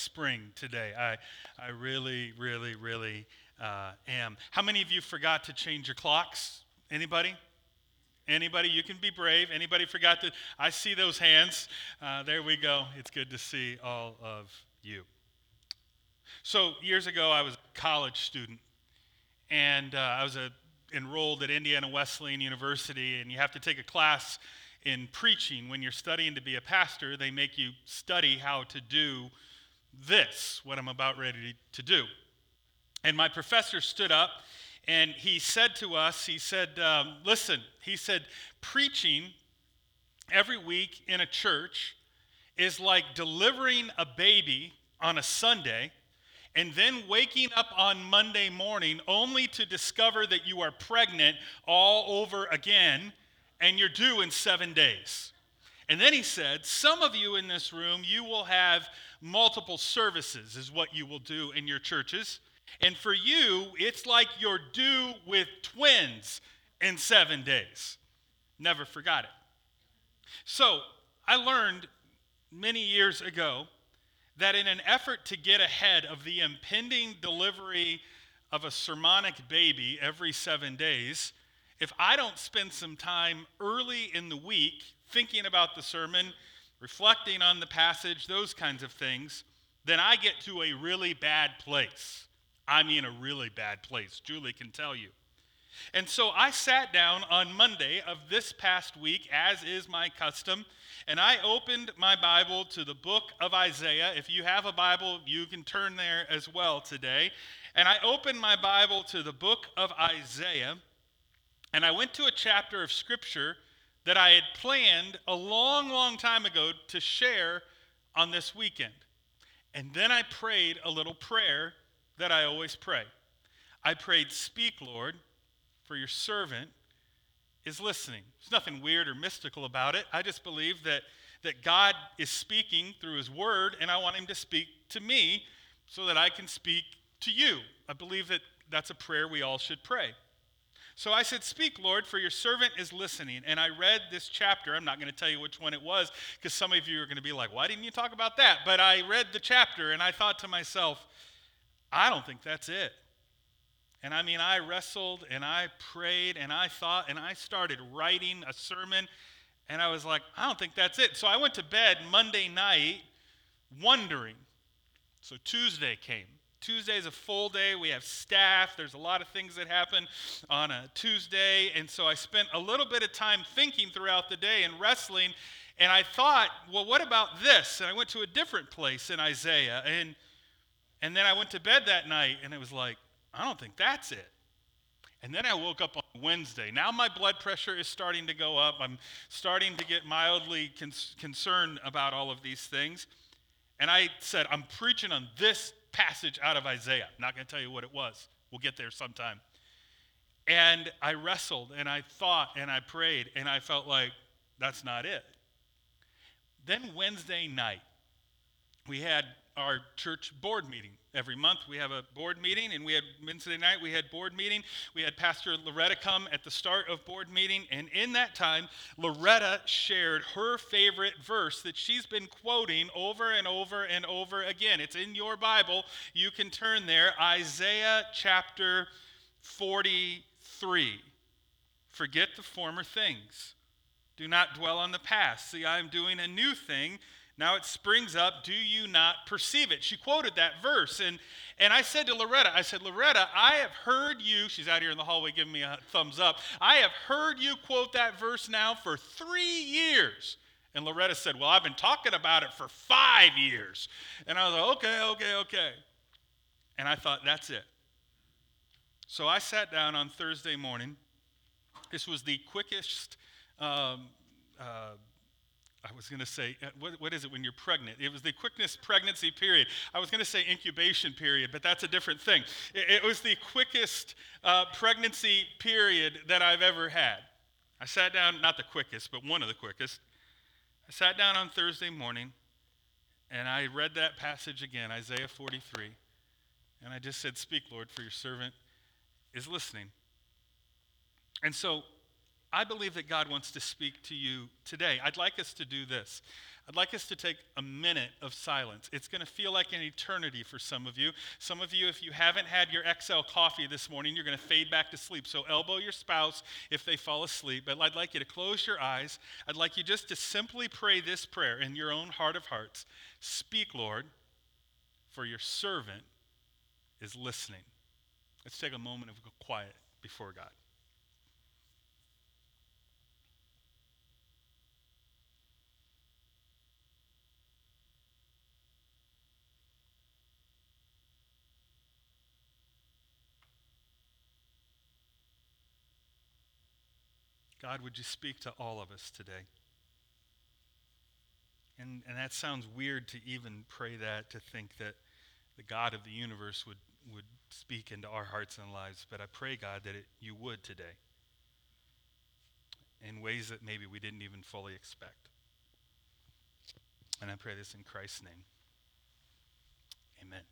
spring today. I really, really, really am. How many of you forgot to change your clocks? Anybody? Anybody? You can be brave. Anybody forgot to? I see those hands. There we go. It's good to see all of you. So years ago, I was a college student, and I was enrolled at Indiana Wesleyan University, and you have to take a class in preaching. When you're studying to be a pastor, they make you study how to do this, what I'm about ready to do. And my professor stood up, and he said to us, he said, listen, he said, preaching every week in a church is like delivering a baby on a Sunday and then waking up on Monday morning only to discover that you are pregnant all over again and you're due in 7 days. And then he said, some of you in this room, you will have multiple services is what you will do in your churches. And for you, it's like you're due with twins in 7 days. Never forgot it. So I learned many years ago that in an effort to get ahead of the impending delivery of a sermonic baby every 7 days, if I don't spend some time early in the week thinking about the sermon, reflecting on the passage, those kinds of things, then I get to a really bad place. I mean a really bad place. Julie can tell you. And so I sat down on Monday of this past week, as is my custom, and I opened my Bible to the book of Isaiah. If you have a Bible, you can turn there as well today. And I opened my Bible to the book of Isaiah, and I went to a chapter of Scripture that I had planned a long, long time ago to share on this weekend. And then I prayed a little prayer that I always pray. I prayed, "Speak, Lord, for your servant is listening." There's nothing weird or mystical about it. I just believe that God is speaking through his word, and I want him to speak to me so that I can speak to you. I believe that that's a prayer we all should pray. So I said, "Speak, Lord, for your servant is listening." And I read this chapter. I'm not going to tell you which one it was because some of you are going to be like, "Why didn't you talk about that?" But I read the chapter, and I thought to myself, I don't think that's it. And I mean, I wrestled and I prayed and I thought and I started writing a sermon and I was like, I don't think that's it. So I went to bed Monday night wondering. So Tuesday came. Tuesday is a full day. We have staff. There's a lot of things that happen on a Tuesday. And so I spent a little bit of time thinking throughout the day and wrestling. And I thought, well, what about this? And I went to a different place in Isaiah. And then I went to bed that night and it was like, I don't think that's it. And then I woke up on Wednesday. Now my blood pressure is starting to go up. I'm starting to get mildly concerned about all of these things. And I said, I'm preaching on this passage out of Isaiah. I'm not going to tell you what it was. We'll get there sometime. And I wrestled and I thought and I prayed and I felt like that's not it. Then Wednesday night, we had our church board meeting. Every month we have a board meeting, and we had Wednesday night we had board meeting. We had Pastor Loretta come at the start of board meeting, and in that time, Loretta shared her favorite verse that she's been quoting over and over and over again. It's in your Bible. You can turn there. Isaiah chapter 43. Forget the former things. Do not dwell on the past. See, I am doing a new thing. Now it springs up, do you not perceive it? She quoted that verse, and I said to Loretta, Loretta, I have heard you, she's out here in the hallway giving me a thumbs up, I have heard you quote that verse now for 3 years. And Loretta said, well, I've been talking about it for 5 years. And I was like, okay. And I thought, that's it. So I sat down on Thursday morning. This was the quickest I was going to say, what is it when you're pregnant? It was the quickest pregnancy period. I was going to say incubation period, but that's a different thing. It was the quickest pregnancy period that I've ever had. I sat down, not the quickest, but one of the quickest. I sat down on Thursday morning, and I read that passage again, Isaiah 43. And I just said, "Speak, Lord, for your servant is listening." And so I believe that God wants to speak to you today. I'd like us to do this. I'd like us to take a minute of silence. It's going to feel like an eternity for some of you. Some of you, if you haven't had your XL coffee this morning, you're going to fade back to sleep. So elbow your spouse if they fall asleep. But I'd like you to close your eyes. I'd like you just to simply pray this prayer in your own heart of hearts. Speak, Lord, for your servant is listening. Let's take a moment of quiet before God. God, would you speak to all of us today? And that sounds weird to even pray that, to think that the God of the universe would speak into our hearts and lives. But I pray, God, that you would today in ways that maybe we didn't even fully expect. And I pray this in Christ's name. Amen.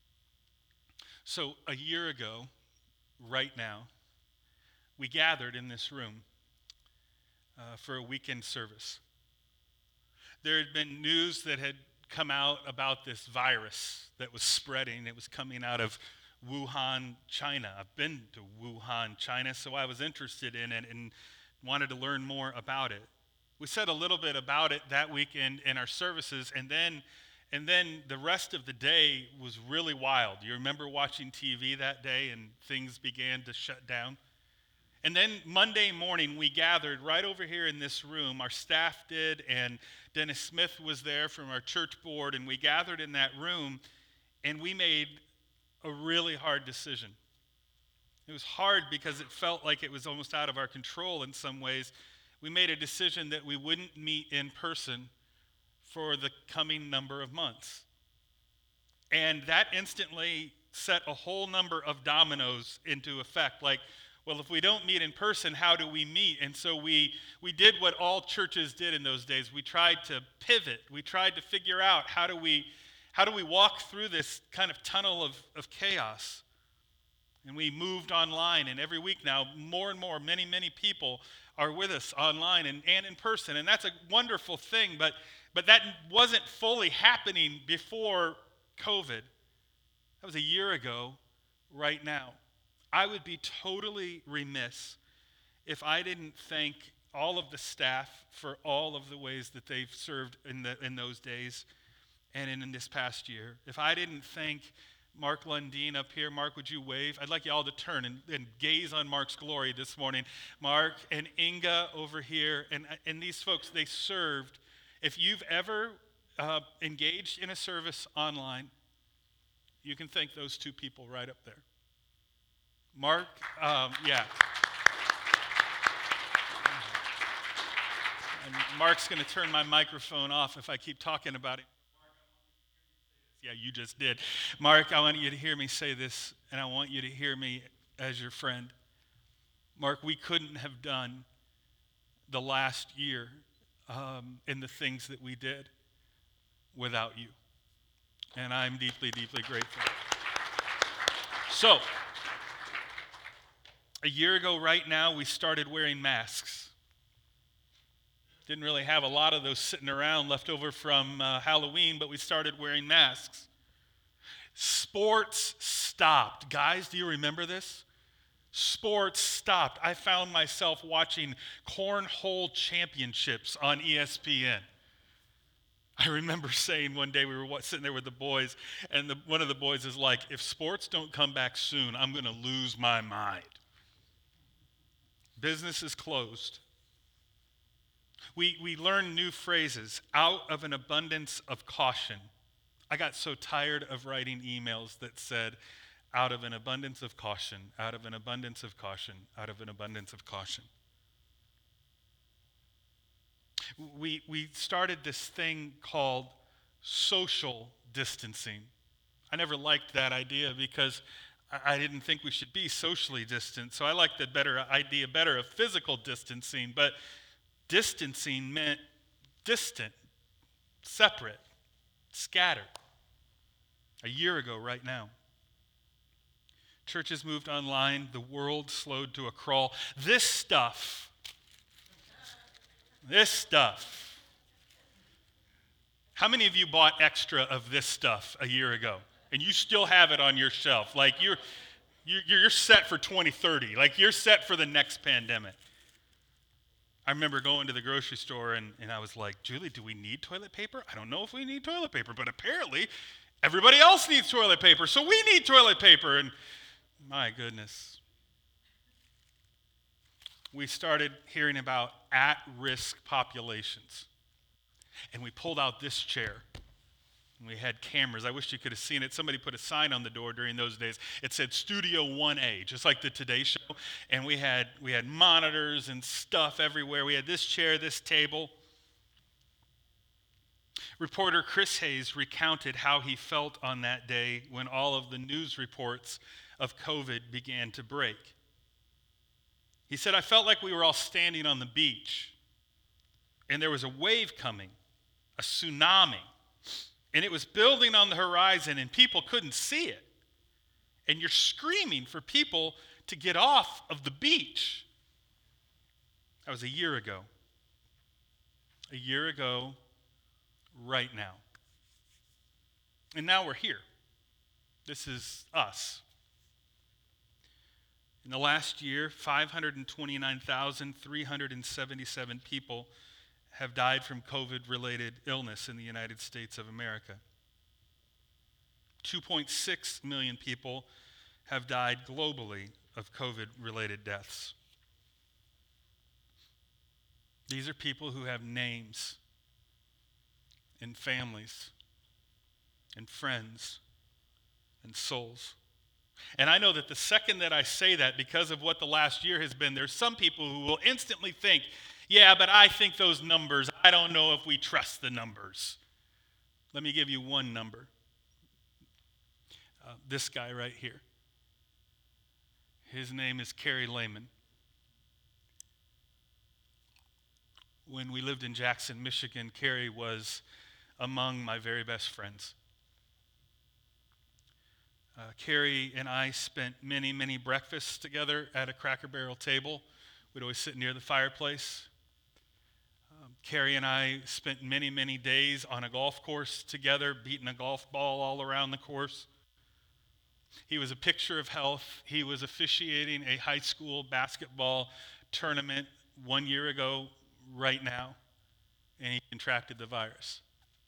So a year ago, right now, we gathered in this room for a weekend service. There had been news that had come out about this virus that was spreading. It was coming out of Wuhan, China. I've been to Wuhan, China, so I was interested in it and wanted to learn more about it. We said a little bit about it that weekend in our services, and then the rest of the day was really wild. You remember watching TV that day and things began to shut down? And then Monday morning, we gathered right over here in this room. Our staff did, and Dennis Smith was there from our church board, and we gathered in that room, and we made a really hard decision. It was hard because it felt like it was almost out of our control in some ways. We made a decision that we wouldn't meet in person for the coming number of months. And that instantly set a whole number of dominoes into effect. Like, well, if we don't meet in person, how do we meet? And so we did what all churches did in those days. We tried to pivot. We tried to figure out how do we walk through this kind of tunnel of chaos. And we moved online, and every week now, more and more, many, many people are with us online and in person. And that's a wonderful thing, but that wasn't fully happening before COVID. That was a year ago right now. I would be totally remiss if I didn't thank all of the staff for all of the ways that they've served in those days and in this past year. If I didn't thank Mark Lundeen up here. Mark, would you wave? I'd like you all to turn and gaze on Mark's glory this morning. Mark and Inga over here, and these folks, they served. If you've ever engaged in a service online, you can thank those two people right up there. Mark, yeah. And Mark's going to turn my microphone off if I keep talking about it. Yeah, you just did. Mark, I want you to hear me say this, and I want you to hear me as your friend. Mark, we couldn't have done the last year in the things that we did without you. And I'm deeply, deeply grateful. So, a year ago right now, we started wearing masks. Didn't really have a lot of those sitting around left over from Halloween, but we started wearing masks. Sports stopped. Guys, do you remember this? Sports stopped. I found myself watching cornhole championships on ESPN. I remember saying one day, we were sitting there with the boys, and one of the boys is like, if sports don't come back soon, I'm going to lose my mind. Business is closed. We learn new phrases, out of an abundance of caution. I got so tired of writing emails that said, out of an abundance of caution, out of an abundance of caution, out of an abundance of caution. We started this thing called social distancing. I never liked that idea because I didn't think we should be socially distant. So I liked the idea of physical distancing. But distancing meant distant, separate, scattered. A year ago right now. Churches moved online. The world slowed to a crawl. This stuff This stuff. How many of you bought extra of this stuff a year ago? And you still have it on your shelf. Like you're set for 2030. Like you're set for the next pandemic. I remember going to the grocery store and I was like, Julie, do we need toilet paper? I don't know if we need toilet paper, but apparently everybody else needs toilet paper, so we need toilet paper. And my goodness. We started hearing about at-risk populations. And we pulled out this chair. And we had cameras. I wish you could have seen it. Somebody put a sign on the door during those days. It said Studio 1A, just like the Today Show. And we had monitors and stuff everywhere. We had this chair, this table. Reporter Chris Hayes recounted how he felt on that day when all of the news reports of COVID began to break. He said, I felt like we were all standing on the beach, and there was a wave coming, a tsunami. And it was building on the horizon, and people couldn't see it. And you're screaming for people to get off of the beach. That was a year ago. A year ago, right now. And now we're here. This is us. In the last year, 529,377 people have died from COVID-related illness in the United States of America. 2.6 million people have died globally of COVID-related deaths. These are people who have names and families and friends and souls. And I know that the second that I say that, because of what the last year has been, there's some people who will instantly think, yeah, but I think those numbers, I don't know if we trust the numbers. Let me give you one number. This guy right here. His name is Kerry Lehman. When we lived in Jackson, Michigan, Kerry was among my very best friends. Kerry and I spent many, many breakfasts together at a Cracker Barrel table. We'd always sit near the fireplace. Kerry and I spent many, many days on a golf course together, beating a golf ball all around the course. He was a picture of health. He was officiating a high school basketball tournament 1 year ago right now, and he contracted the virus.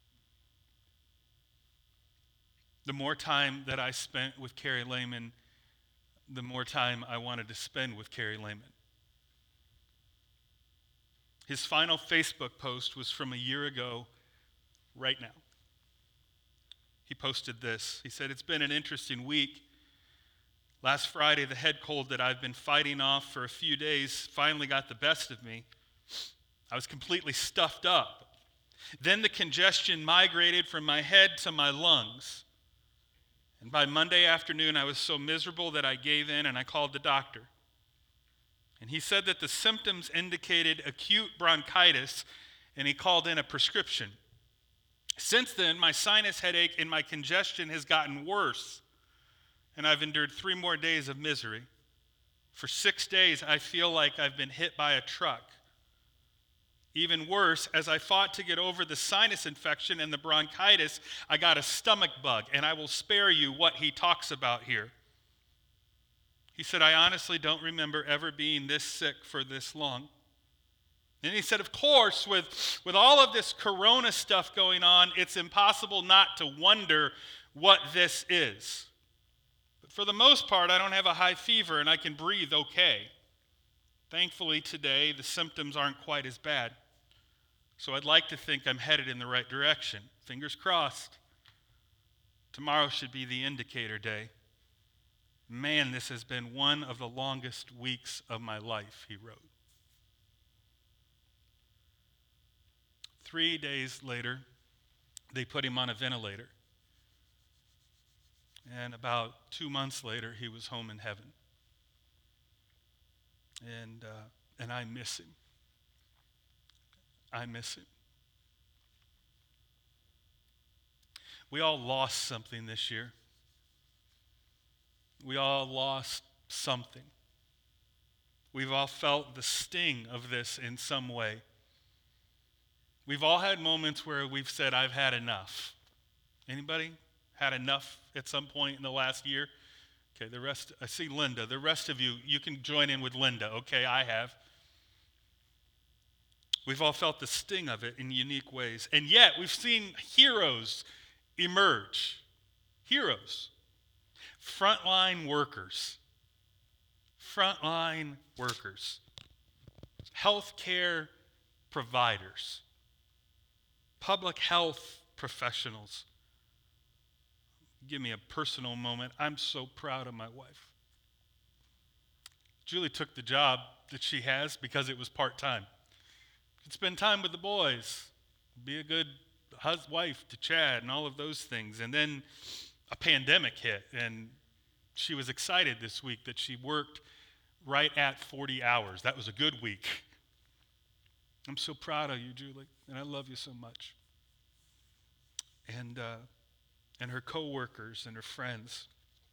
The more time that I spent with Kerry Lehman, the more time I wanted to spend with Kerry Lehman. His final Facebook post was from a year ago right now. He posted this. He said, "It's been an interesting week. Last Friday, the head cold that I've been fighting off for a few days finally got the best of me. I was completely stuffed up. Then the congestion migrated from my head to my lungs. And by Monday afternoon, I was so miserable that I gave in and I called the doctor. And he said that the symptoms indicated acute bronchitis, and he called in a prescription. Since then, my sinus headache and my congestion has gotten worse, and I've endured 3 more days of misery. For 6 days, I feel like I've been hit by a truck. Even worse, as I fought to get over the sinus infection and the bronchitis, I got a stomach bug, and I will spare you what he talks about here. He said, I honestly don't remember ever being this sick for this long. And he said, of course, with all of this corona stuff going on, it's impossible not to wonder what this is. But for the most part, I don't have a high fever and I can breathe okay. Thankfully today, the symptoms aren't quite as bad. So I'd like to think I'm headed in the right direction. Fingers crossed. Tomorrow should be the indicator day. Man, this has been one of the longest weeks of my life, he wrote. 3 days later, they put him on a ventilator. And about 2 months later, he was home in heaven. And I miss him. I miss him. We all lost something this year. We all lost something. We've all felt the sting of this in some way. We've all had moments where we've said, I've had enough. Anybody had enough at some point in the last year? Okay, the rest, I see Linda. The rest of you, you can join in with Linda. Okay, I have. We've all felt the sting of it in unique ways. And yet, we've seen heroes emerge. Heroes. Frontline workers. Frontline workers. Healthcare providers. Public health professionals. Give me a personal moment. I'm so proud of my wife. Julie took the job that she has because it was part-time. Could spend time with the boys, be a good wife to Chad and all of those things. And then a pandemic hit, and she was excited this week that she worked right at 40 hours. That was a good week. I'm so proud of you, Julie, and I love you so much. And her coworkers and her friends.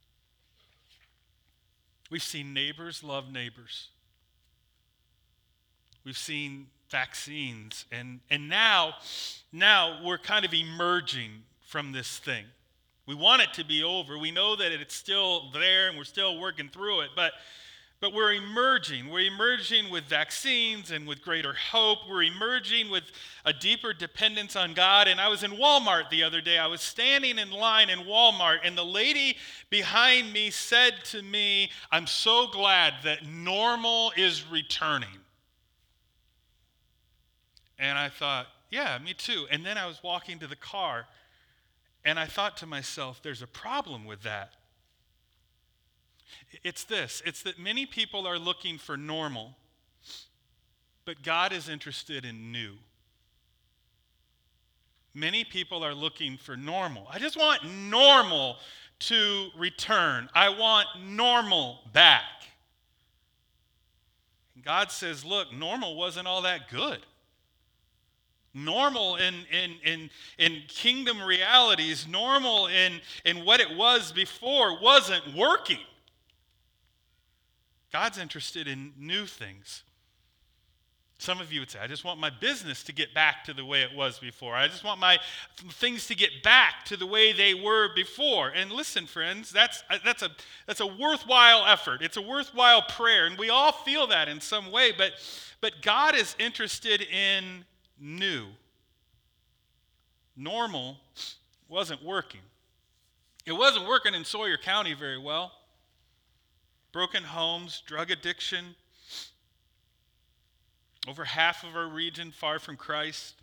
We've seen neighbors love neighbors. We've seen vaccines, and now we're kind of emerging from this thing. We want it to be over. We know that it's still there and we're still working through it, but we're emerging. We're emerging with vaccines and with greater hope. We're emerging with a deeper dependence on God. And I was in Walmart the other day. I was standing in line in Walmart, and the lady behind me said to me, I'm so glad that normal is returning. And I thought, yeah, me too. And then I was walking to the car, and I thought to myself, there's a problem with that. It's that many people are looking for normal, but God is interested in new. Many people are looking for normal. I just want normal to return. I want normal back. And God says, look, normal wasn't all that good. Normal in kingdom realities, normal in what it was before wasn't working. God's interested in new things. Some of you would say, I just want my business to get back to the way it was before. I just want my things to get back to the way they were before. And listen, friends, that's a worthwhile effort. It's a worthwhile prayer, and we all feel that in some way, but God is interested in new. Normal wasn't working. It wasn't working in Sawyer County very well. Broken homes, drug addiction, over half of our region far from Christ.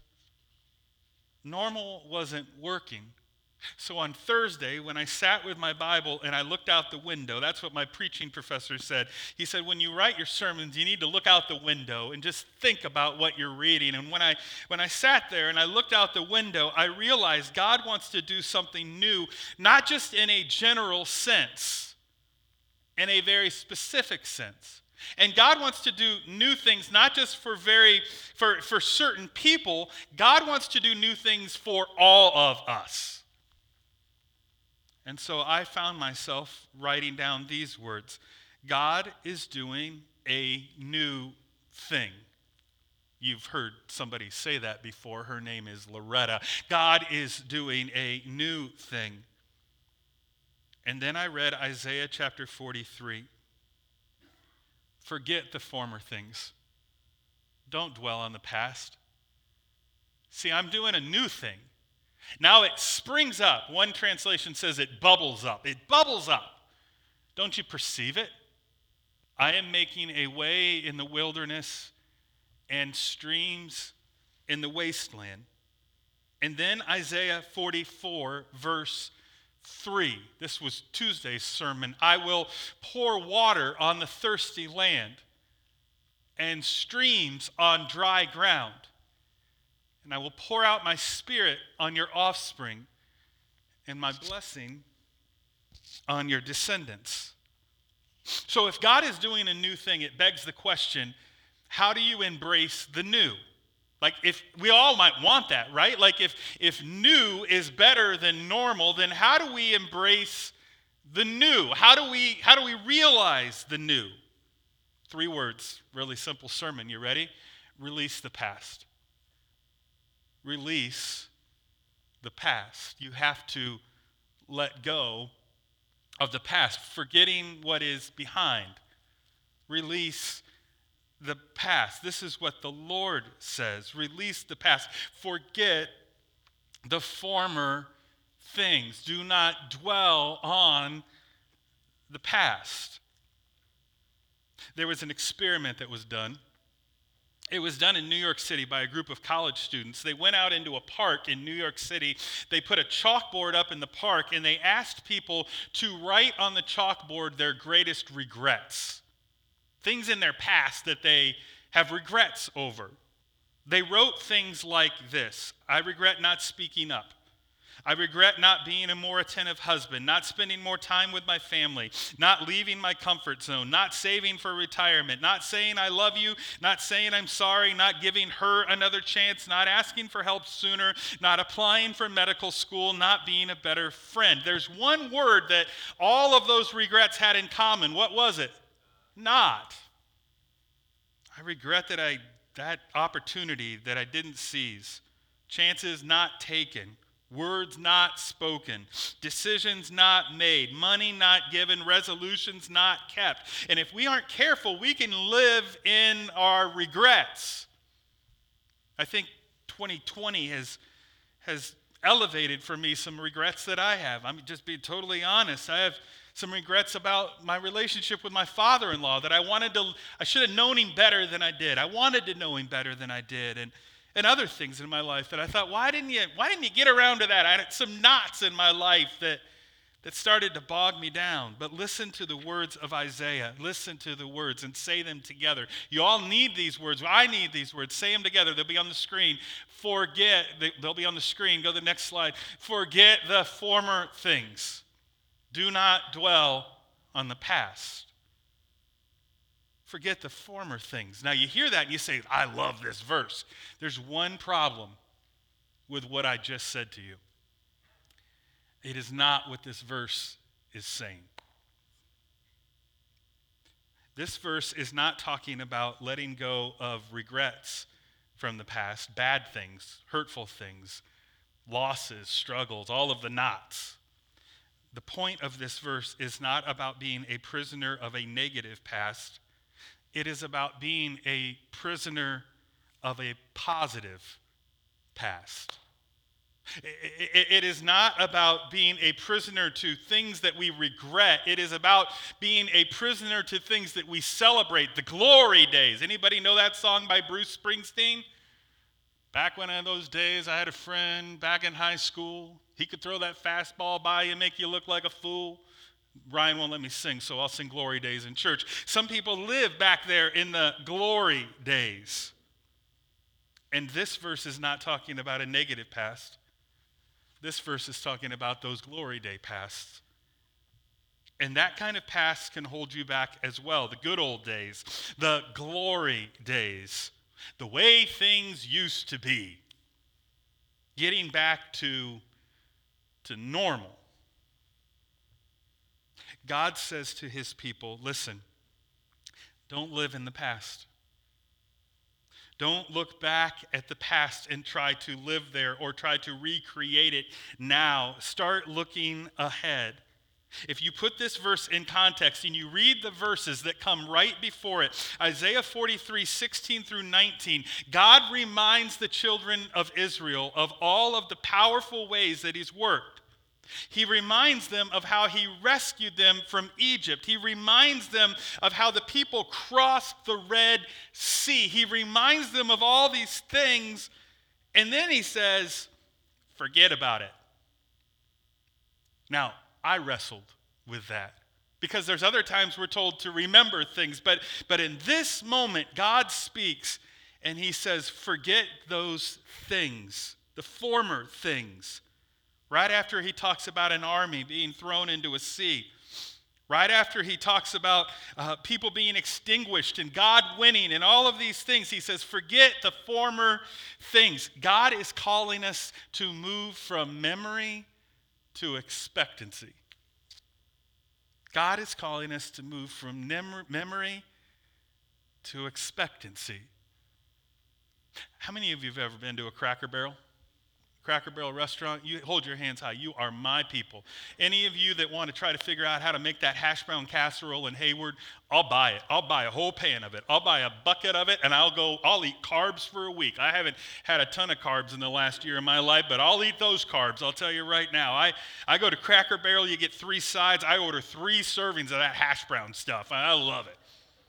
Normal wasn't working. So on Thursday, when I sat with my Bible and I looked out the window, that's what my preaching professor said. He said, when you write your sermons, you need to look out the window and just think about what you're reading. And when I sat there and I looked out the window, I realized God wants to do something new, not just in a general sense, in a very specific sense. And God wants to do new things, not just for certain people. God wants to do new things for all of us. And so I found myself writing down these words. God is doing a new thing. You've heard somebody say that before. Her name is Loretta. God is doing a new thing. And then I read Isaiah chapter 43. Forget the former things. Don't dwell on the past. See, I'm doing a new thing. Now it springs up. One translation says it bubbles up. It bubbles up. Don't you perceive it? I am making a way in the wilderness and streams in the wasteland. And then Isaiah 44, verse 3. This was Tuesday's sermon. I will pour water on the thirsty land and streams on dry ground. And I will pour out my spirit on your offspring and my blessing on your descendants. So if God is doing a new thing, it begs the question, how do you embrace the new? Like, if we all might want that, right? Like, if new is better than normal, then how do we embrace the new? How do we realize the new? 3 words, really simple sermon. You ready? Release the past. release the past. You have to let go of the past, forgetting what is behind. Release the past. This is what the Lord says. Release the past. Forget the former things. Do not dwell on the past. There was an experiment that was done. It was done in New York City by a group of college students. They went out into a park in New York City. They put a chalkboard up in the park, and they asked people to write on the chalkboard their greatest regrets, things in their past that they have regrets over. They wrote things like this: I regret not speaking up. I regret not being a more attentive husband, not spending more time with my family, not leaving my comfort zone, not saving for retirement, not saying I love you, not saying I'm sorry, not giving her another chance, not asking for help sooner, not applying for medical school, not being a better friend. There's one word that all of those regrets had in common. What was it? Not. I regret that opportunity that I didn't seize, chances not taken, words not spoken, decisions not made, money not given, resolutions not kept. And if we aren't careful, we can live in our regrets. I think 2020 has elevated for me some regrets that I have. I'm just being totally honest. I have some regrets about my relationship with my father-in-law that I should have known him better than I did. I wanted to know him better than I did. And other things in my life that I thought, why didn't you get around to that? I had some knots in my life that started to bog me down. But listen to the words of Isaiah. Listen to the words and say them together. You all need these words. I need these words. Say them together. They'll be on the screen. They'll be on the screen. Go to the next slide. Forget the former things. Do not dwell on the past. Forget the former things. Now you hear that and you say, I love this verse. There's one problem with what I just said to you. It is not what this verse is saying. This verse is not talking about letting go of regrets from the past, bad things, hurtful things, losses, struggles, all of the knots. The point of this verse is not about being a prisoner of a negative past. It is about being a prisoner of a positive past. It is not about being a prisoner to things that we regret. It is about being a prisoner to things that we celebrate, the glory days. Anybody know that song by Bruce Springsteen? Back when in those days, I had a friend back in high school. He could throw that fastball by you and make you look like a fool. Ryan won't let me sing, so I'll sing Glory Days in church. Some people live back there in the glory days. And this verse is not talking about a negative past. This verse is talking about those glory day pasts. And that kind of past can hold you back as well. The good old days, the glory days, the way things used to be. Getting back to normal. God says to his people, listen, don't live in the past. Don't look back at the past and try to live there or try to recreate it now. Start looking ahead. If you put this verse in context and you read the verses that come right before it, Isaiah 43, 16 through 19, God reminds the children of Israel of all of the powerful ways that he's worked. He reminds them of how he rescued them from Egypt. He reminds them of how the people crossed the Red Sea. He reminds them of all these things, and then he says, forget about it. Now, I wrestled with that because there's other times we're told to remember things, but in this moment, God speaks and he says, forget those things, the former things. Right after he talks about an army being thrown into a sea. Right after he talks about people being extinguished and God winning and all of these things, he says, forget the former things. God is calling us to move from memory to expectancy. God is calling us to move from memory to expectancy. How many of you have ever been to a Cracker Barrel? Cracker Barrel restaurant, you hold your hands high. You are my people. Any of you that want to try to figure out how to make that hash brown casserole in Hayward, I'll buy it. I'll buy a whole pan of it. I'll buy a bucket of it, and I'll eat carbs for a week. I haven't had a ton of carbs in the last year of my life, but I'll eat those carbs. I'll tell you right now. I go to Cracker Barrel, you get 3 sides. I order 3 servings of that hash brown stuff. I love it.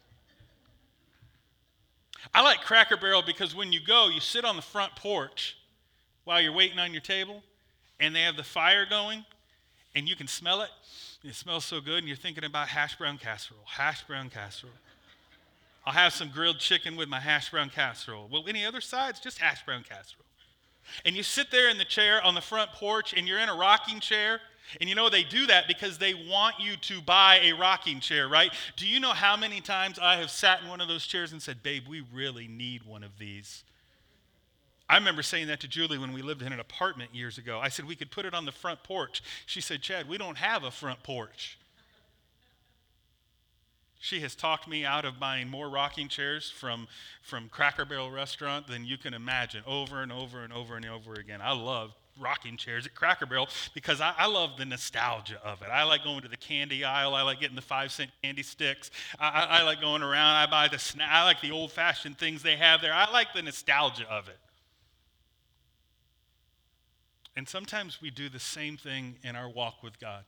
I like Cracker Barrel because when you go, you sit on the front porch while you're waiting on your table, and they have the fire going, and you can smell it. It smells so good, and you're thinking about hash brown casserole. I'll have some grilled chicken with my hash brown casserole. Well, any other sides? Just hash brown casserole. And you sit there in the chair on the front porch, and you're in a rocking chair, and you know they do that because they want you to buy a rocking chair, right? Do you know how many times I have sat in one of those chairs and said, babe, we really need one of these? I remember saying that to Julie when we lived in an apartment years ago. I said, we could put it on the front porch. She said, Chad, we don't have a front porch. She has talked me out of buying more rocking chairs from Cracker Barrel restaurant than you can imagine, over and over and over and over again. I love rocking chairs at Cracker Barrel because I love the nostalgia of it. I like going to the candy aisle. I like getting the 5-cent candy sticks. I like going around. I buy I like the old-fashioned things they have there. I like the nostalgia of it. And sometimes we do the same thing in our walk with God.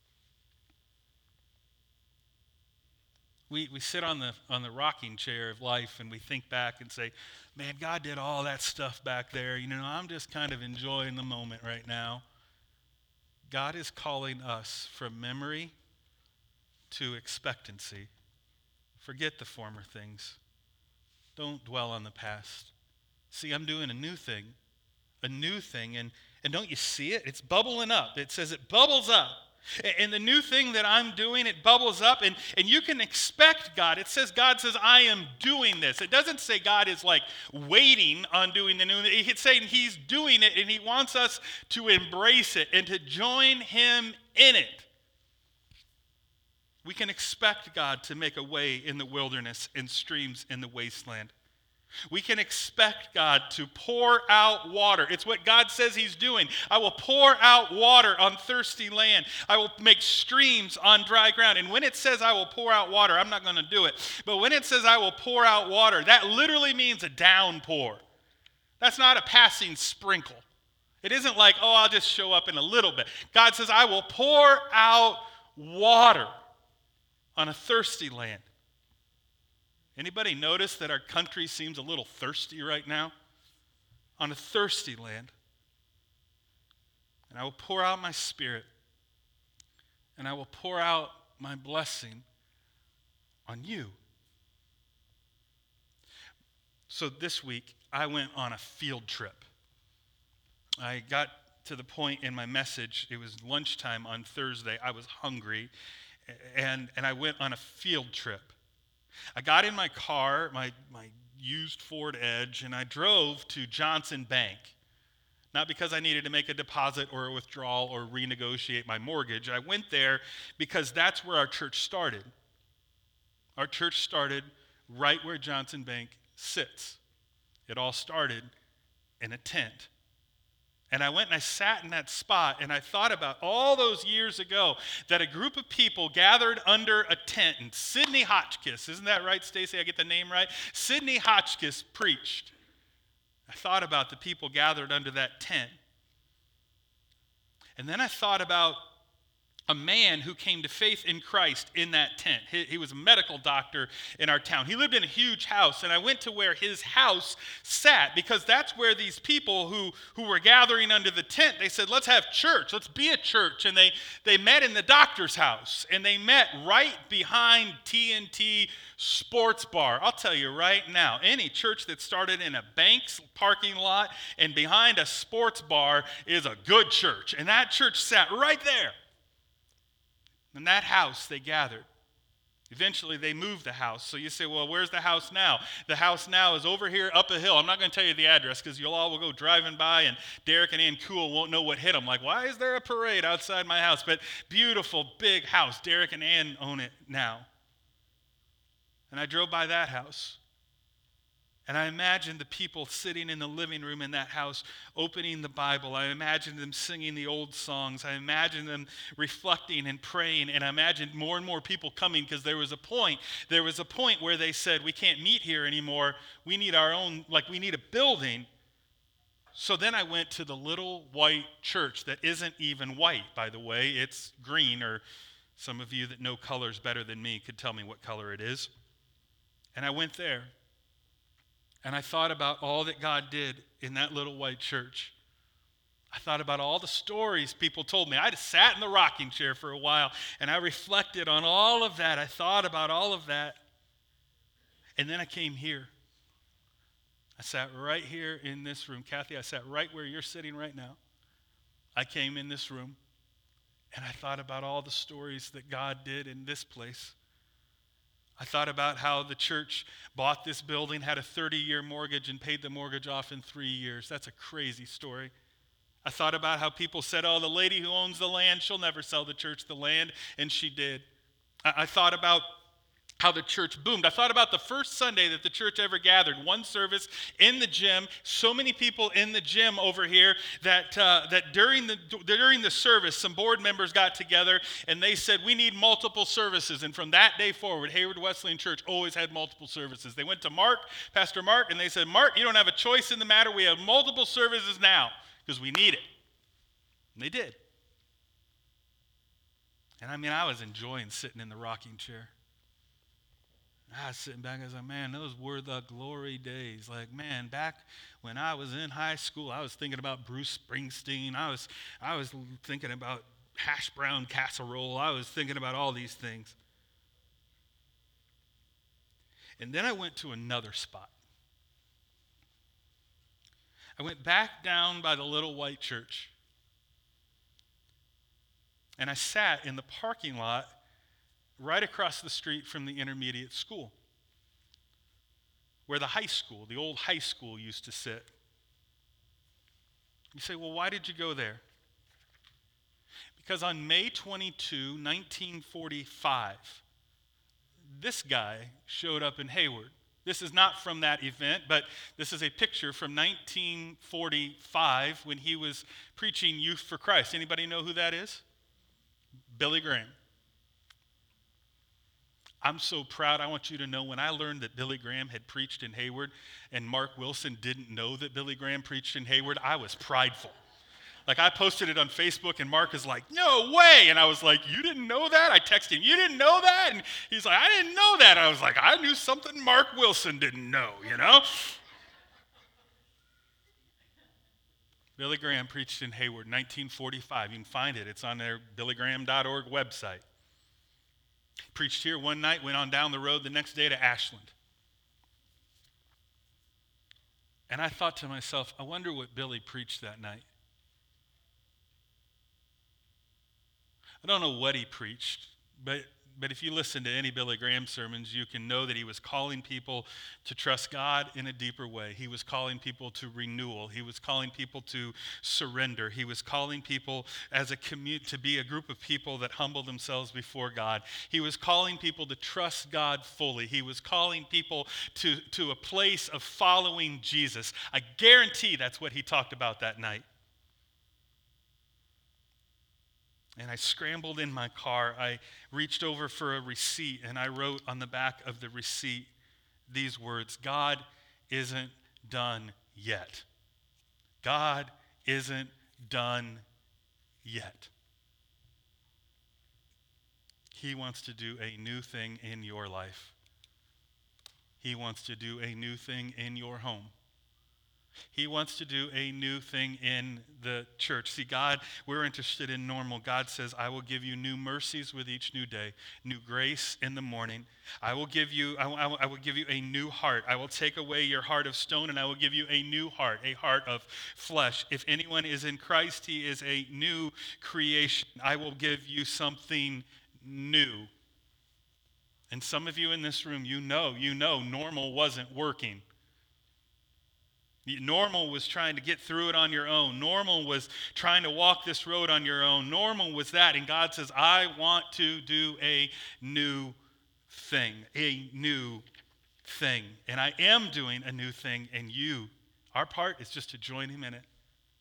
We sit on the rocking chair of life and we think back and say, man, God did all that stuff back there. You know, I'm just kind of enjoying the moment right now. God is calling us from memory to expectancy. Forget the former things. Don't dwell on the past. See, I'm doing a new thing, and don't you see it? It's bubbling up. It says it bubbles up. And the new thing that I'm doing, it bubbles up, and you can expect God. It says, God says, I am doing this. It doesn't say God is like waiting on doing the new thing. It's saying he's doing it, and he wants us to embrace it and to join him in it. We can expect God to make a way in the wilderness and streams in the wasteland. We can expect God to pour out water. It's what God says he's doing. I will pour out water on thirsty land. I will make streams on dry ground. And when it says I will pour out water, I'm not going to do it. But when it says I will pour out water, that literally means a downpour. That's not a passing sprinkle. It isn't like, oh, I'll just show up in a little bit. God says I will pour out water on a thirsty land. Anybody notice that our country seems a little thirsty right now? On a thirsty land. And I will pour out my spirit, and I will pour out my blessing on you. So this week, I went on a field trip. I got to the point in my message, it was lunchtime on Thursday. I was hungry, and I went on a field trip. I got in my car, my used Ford Edge, and I drove to Johnson Bank. Not because I needed to make a deposit or a withdrawal or renegotiate my mortgage. I went there because that's where our church started. Our church started right where Johnson Bank sits. It all started in a tent. And I went and I sat in that spot and I thought about all those years ago that a group of people gathered under a tent, and Sidney Hotchkiss, isn't that right, Stacy? I get the name right? Sidney Hotchkiss preached. I thought about the people gathered under that tent. And then I thought about a man who came to faith in Christ in that tent. He was a medical doctor in our town. He lived in a huge house, and I went to where his house sat because that's where these people who were gathering under the tent, they said, let's have church. Let's be a church. And they met in the doctor's house, and they met right behind TNT Sports Bar. I'll tell you right now, any church that started in a bank's parking lot and behind a sports bar is a good church. And that church sat right there. In that house, they gathered. Eventually, they moved the house. So you say, well, where's the house now? The house now is over here up a hill. I'm not going to tell you the address because you all will go driving by and Derek and Ann Cool won't know what hit them. Like, why is there a parade outside my house? But beautiful, big house. Derek and Ann own it now. And I drove by that house. And I imagine the people sitting in the living room in that house opening the Bible. I imagine them singing the old songs. I imagine them reflecting and praying. And I imagine more and more people coming, because there was a point where they said, we can't meet here anymore. We need our own, we need a building. So then I went to the little white church that isn't even white, by the way. It's green, or some of you that know colors better than me could tell me what color it is. And I went there. And I thought about all that God did in that little white church. I thought about all the stories people told me. I just sat in the rocking chair for a while, and I reflected on all of that. I thought about all of that. And then I came here. I sat right here in this room. Kathy, I sat right where you're sitting right now. I came in this room, and I thought about all the stories that God did in this place. I thought about how the church bought this building, had a 30-year mortgage, and paid the mortgage off in 3 years. That's a crazy story. I thought about how people said, oh, the lady who owns the land, she'll never sell the church the land, and she did. I thought about how the church boomed. I thought about the first Sunday that the church ever gathered, one service in the gym, so many people in the gym over here that during the service, some board members got together and they said, we need multiple services. And from that day forward, Hayward Wesleyan Church always had multiple services. They went to Pastor Mark, and they said, Mark, you don't have a choice in the matter. We have multiple services now because we need it. And they did. And I was enjoying sitting in the rocking chair. I was sitting back, I was like, man, those were the glory days. Back when I was in high school, I was thinking about Bruce Springsteen. I was thinking about hash brown casserole. I was thinking about all these things. And then I went to another spot. I went back down by the little white church. And I sat in the parking lot right across the street from the intermediate school, where the old high school used to sit. You say, well, why did you go there? Because on May 22, 1945, this guy showed up in Hayward. This is not from that event, but this is a picture from 1945 when he was preaching Youth for Christ. Anybody know who that is? Billy Graham. I'm so proud. I want you to know, when I learned that Billy Graham had preached in Hayward and Mark Wilson didn't know that Billy Graham preached in Hayward, I was prideful. I posted it on Facebook, and Mark is like, no way. And I was like, you didn't know that? I texted him, you didn't know that? And he's like, I didn't know that. I was like, I knew something Mark Wilson didn't know, Billy Graham preached in Hayward, 1945. You can find it. It's on their billygraham.org website. Preached here one night, went on down the road the next day to Ashland. And I thought to myself, I wonder what Billy preached that night. I don't know what he preached, but if you listen to any Billy Graham sermons, you can know that he was calling people to trust God in a deeper way. He was calling people to renewal. He was calling people to surrender. He was calling people as a to be a group of people that humble themselves before God. He was calling people to trust God fully. He was calling people to a place of following Jesus. I guarantee that's what he talked about that night. And I scrambled in my car. I reached over for a receipt, and I wrote on the back of the receipt these words: God isn't done yet. God isn't done yet. He wants to do a new thing in your life. He wants to do a new thing in your home. He wants to do a new thing in the church. See, God, we're interested in normal. God says, I will give you new mercies with each new day, new grace in the morning. I will give you a new heart. I will take away your heart of stone, and I will give you a new heart, a heart of flesh. If anyone is in Christ, he is a new creation. I will give you something new. And some of you in this room, you know normal wasn't working. Normal was trying to get through it on your own. Normal was trying to walk this road on your own. Normal was that. And God says, I want to do a new thing. A new thing. And I am doing a new thing, and our part is just to join him in it.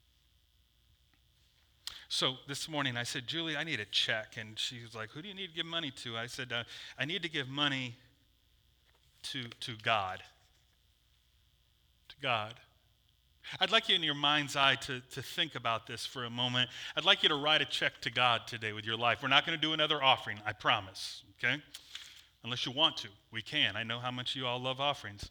So this morning I said, Julie, I need a check. And she was like, who do you need to give money to? I said, I need to give money to God. To God. I'd like you in your mind's eye to think about this for a moment. I'd like you to write a check to God today with your life. We're not going to do another offering, I promise, okay? Unless you want to. We can. I know how much you all love offerings.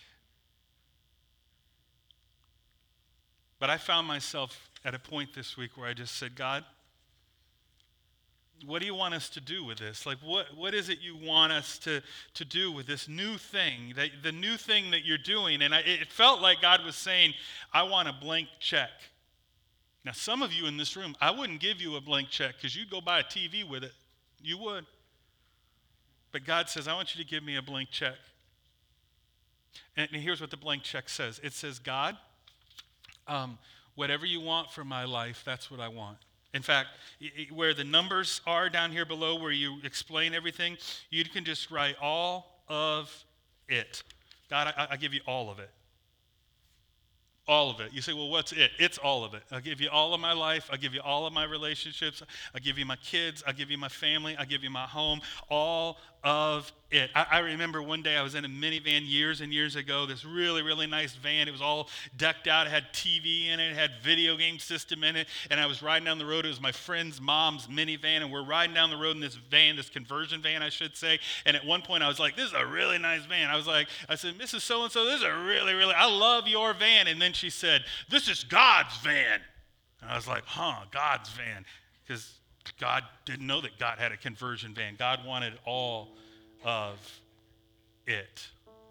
But I found myself at a point this week where I just said, God, what do you want us to do with this? Like, what is it you want us to do with this new thing, the new thing that you're doing? And it felt like God was saying, I want a blank check. Now, some of you in this room, I wouldn't give you a blank check because you'd go buy a TV with it. You would. But God says, I want you to give me a blank check. And here's what the blank check says. It says, God, whatever you want for my life, that's what I want. In fact, where the numbers are down here below where you explain everything, you can just write all of it. God, I give you all of it. All of it. You say, well, what's it? It's all of it. I'll give you all of my life. I'll give you all of my relationships. I'll give you my kids. I'll give you my family. I'll give you my home. All of it. I remember one day I was in a minivan years and years ago, this really, really nice van. It was all decked out. It had TV in it. It had video game system in it. And I was riding down the road. It was my friend's mom's minivan. And we're riding down the road in this van, this conversion van, I should say. And at one point I was like, this is a really nice van. I said, Mrs. So-and-so, this is a really, really, I love your van. And then she said, this is God's van. And I was like, God's van. Because God didn't know that God had a conversion van. God wanted all of it.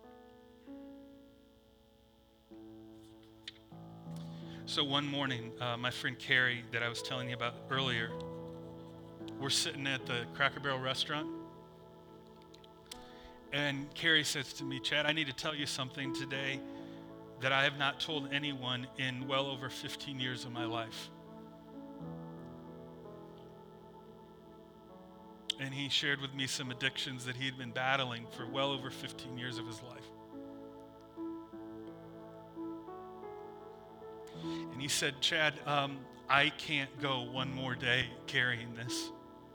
So one morning, my friend Carrie that I was telling you about earlier, we're sitting at the Cracker Barrel restaurant. And Carrie says to me, Chad, I need to tell you something today that I have not told anyone in well over 15 years of my life. And he shared with me some addictions that he'd been battling for well over 15 years of his life. And he said, Chad, I can't go one more day carrying this.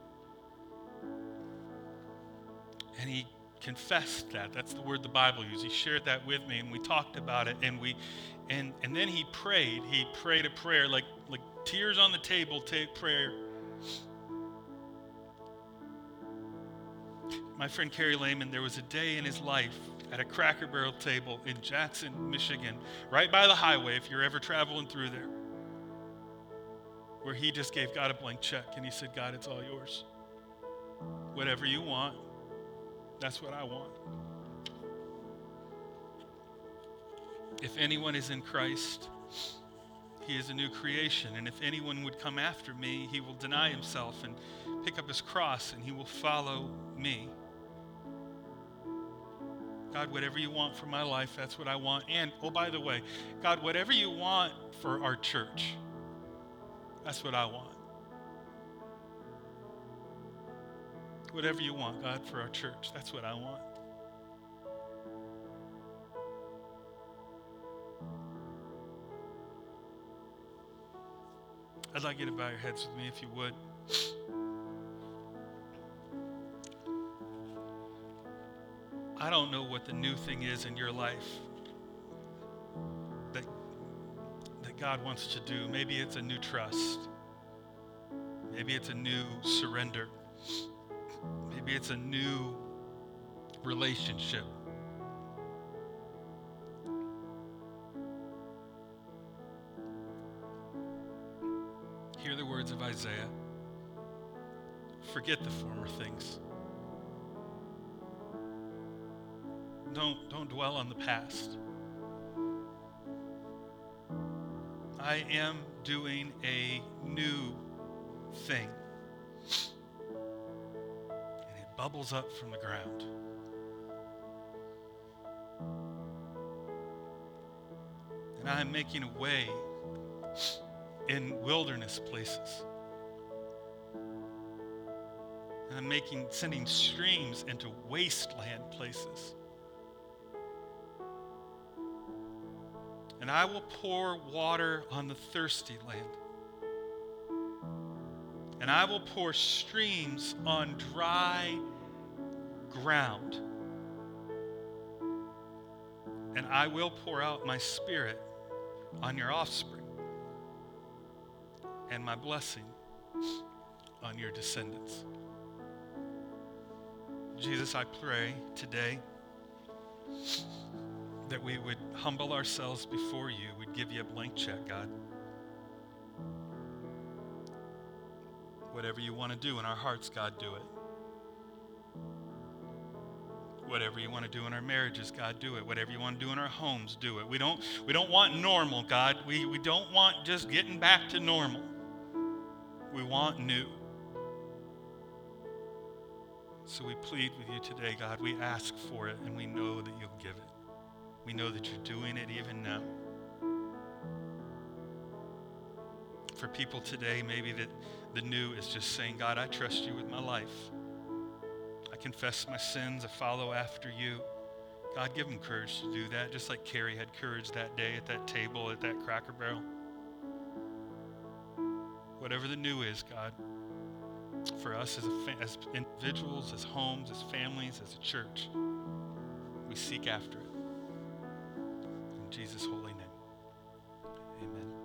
And he confessed that. That's the word the Bible uses. He shared that with me, and we talked about it, and then he prayed. He prayed a prayer, like tears on the table prayer. My friend Kerry Lehman, there was a day in his life at a Cracker Barrel table in Jackson, Michigan, right by the highway, if you're ever traveling through there, where he just gave God a blank check, and he said, God, it's all yours. Whatever you want, that's what I want. If anyone is in Christ, he is a new creation. And if anyone would come after me, he will deny himself and pick up his cross, and he will follow me. God, whatever you want for my life, that's what I want. And, oh, by the way, God, whatever you want for our church, that's what I want. Whatever you want, God, for our church, that's what I want. I'd like you to bow your heads with me if you would. I don't know what the new thing is in your life that God wants to do. Maybe it's a new trust. Maybe it's a new surrender. Maybe it's a new relationship. Hear the words of Isaiah. Forget the former things. Don't dwell on the past. I am doing a new thing. And it bubbles up from the ground. And I am making a way in wilderness places. And I'm sending streams into wasteland places. And I will pour water on the thirsty land. And I will pour streams on dry ground. And I will pour out my Spirit on your offspring and my blessing on your descendants. Jesus, I pray today that we would humble ourselves before you. We'd give you a blank check, God. Whatever you want to do in our hearts, God, do it. Whatever you want to do in our marriages, God, do it. Whatever you want to do in our homes, do it. We don't want normal, God. We don't want just getting back to normal. We want new. So we plead with you today, God. We ask for it, and we know that you'll give it. We know that you're doing it even now. For people today, maybe that the new is just saying, God, I trust you with my life. I confess my sins. I follow after you. God, give them courage to do that, just like Carrie had courage that day at that table at that Cracker Barrel. Whatever the new is, God, for us as individuals, as homes, as families, as a church, we seek after it. In Jesus' holy name, amen.